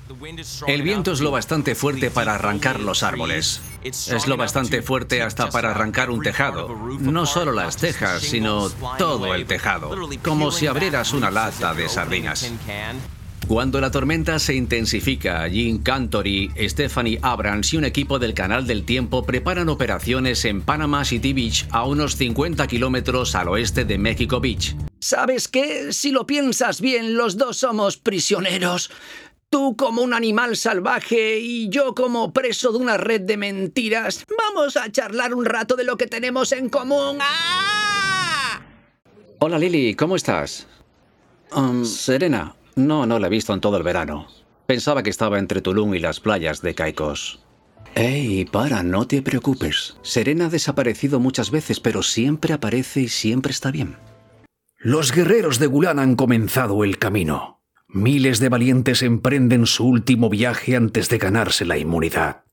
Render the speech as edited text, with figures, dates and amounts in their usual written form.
El viento es lo bastante fuerte para arrancar los árboles. Es lo bastante fuerte hasta para arrancar un tejado. No solo las tejas, sino todo el tejado. Como si abrieras una lata de sardinas. Cuando la tormenta se intensifica, Jim Cantory, Stephanie Abrams y un equipo del Canal del Tiempo preparan operaciones en Panama City Beach, a unos 50 kilómetros al oeste de México Beach. ¿Sabes qué? Si lo piensas bien, los dos somos prisioneros. Tú como un animal salvaje y yo como preso de una red de mentiras. Vamos a charlar un rato de lo que tenemos en común. ¡Ah! Hola Lily, ¿cómo estás? Serena. No la he visto en todo el verano. Pensaba que estaba entre Tulum y las playas de Caicos. No te preocupes. Serena ha desaparecido muchas veces, pero siempre aparece y siempre está bien. Los guerreros de Gulan han comenzado el camino. Miles de valientes emprenden su último viaje antes de ganarse la inmunidad.